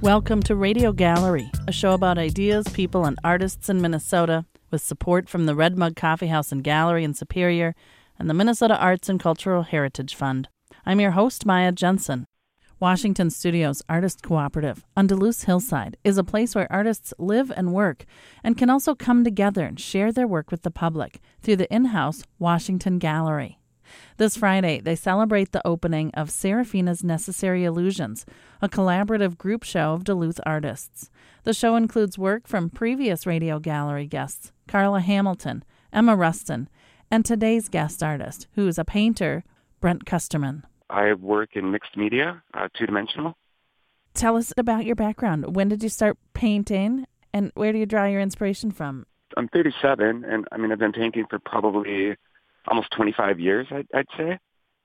Welcome to Radio Gallery, a show about ideas, people, and artists in Minnesota, with support from the Red Mug Coffee House and Gallery in Superior and the Minnesota Arts and Cultural Heritage Fund. I'm your host, Maya Jensen. Washington Studios Artist Cooperative on Duluth's Hillside is a place where artists live and work and can also come together and share their work with the public through the in-house Washington Gallery. This Friday, they celebrate the opening of Serafina's Necessary Illusions, a collaborative group show of Duluth artists. The show includes work from previous Radio Gallery guests, Carla Hamilton, Emma Rustin, and today's guest artist, who is a painter, Brent Kusterman. I work in mixed media, two-dimensional. Tell us about your background. When did you start painting, and where do you draw your inspiration from? I'm 37, and I've been painting for probably almost 25 years, I'd say.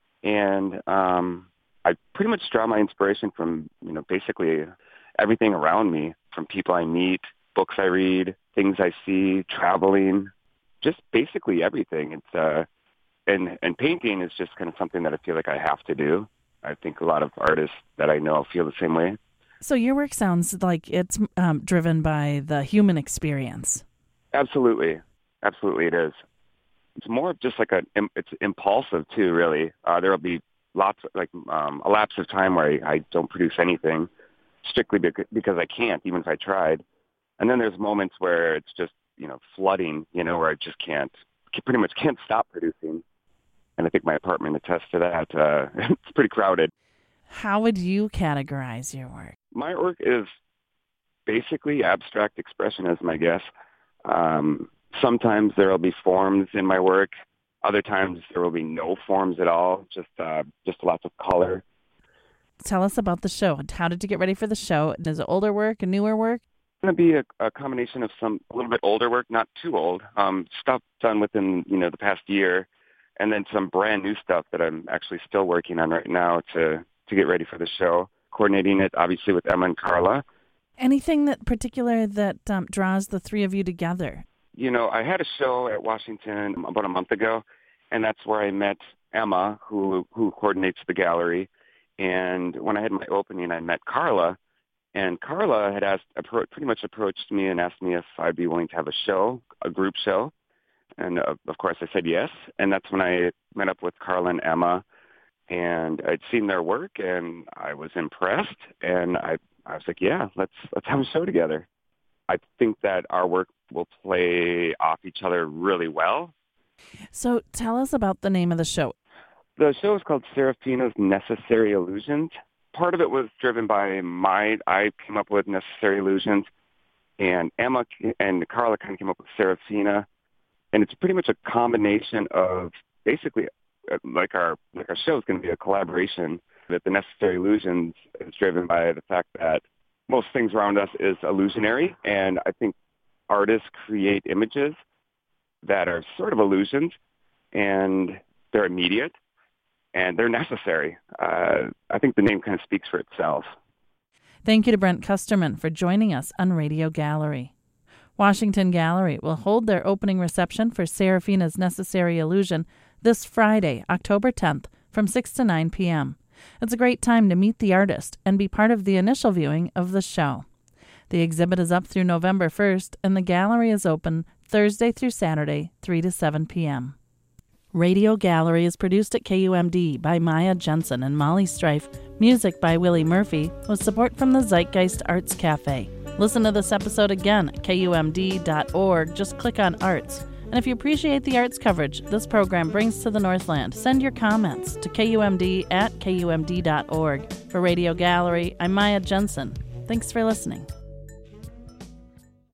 And I pretty much draw my inspiration from, basically everything around me, from people I meet, books I read, things I see, traveling, just basically everything. It's and painting is just kind of something that I feel like I have to do. I think a lot of artists that I know feel the same way. So your work sounds like it's driven by the human experience. Absolutely. Absolutely it is. It's more of just like it's impulsive too, really. There will be lots of, a lapse of time where I don't produce anything strictly because I can't, even if I tried. And then there's moments where it's just, flooding, where I just pretty much can't stop producing. And I think my apartment attests to that. It's pretty crowded. How would you categorize your work? My work is basically abstract expressionism, I guess. Sometimes there will be forms in my work. Other times there will be no forms at all, just lots of color. Tell us about the show. How did you get ready for the show? Is it older work and newer work? It's going to be a combination of some a little bit older work, not too old, stuff done within the past year, and then some brand new stuff that I'm actually still working on right now to get ready for the show. Coordinating it obviously with Emma and Carla. Anything that particular that draws the three of you together? I had a show at Washington about a month ago, and that's where I met Emma, who coordinates the gallery. And when I had my opening, I met Carla, and Carla had pretty much approached me and asked me if I'd be willing to have a group show. And of course I said yes. And that's when I met up with Carla and Emma, and I'd seen their work and I was impressed. And I was like, yeah, let's have a show together. I think that our work will play off each other really well. So tell us about the name of the show. The show is called Serafina's Necessary Illusions. Part of it was driven by I came up with Necessary Illusions, and Emma and Carla kind of came up with Serafina. And it's pretty much a combination of basically like our show is going to be a collaboration. That the Necessary Illusions is driven by the fact that most things around us is illusionary, and I think artists create images that are sort of illusions, and they're immediate, and they're necessary. I think the name kind of speaks for itself. Thank you to Brent Kusterman for joining us on Radio Gallery. Washington Gallery will hold their opening reception for Serafina's Necessary Illusion this Friday, October 10th, from 6 to 9 p.m. It's a great time to meet the artist and be part of the initial viewing of the show. The exhibit is up through November 1st, and the gallery is open Thursday through Saturday, 3 to 7 p.m. Radio Gallery is produced at KUMD by Maya Jensen and Molly Strife, music by Willie Murphy, with support from the Zeitgeist Arts Cafe. Listen to this episode again at KUMD.org. Just click on Arts. And if you appreciate the arts coverage this program brings to the Northland, send your comments to KUMD at KUMD.org. For Radio Gallery, I'm Maya Jensen. Thanks for listening.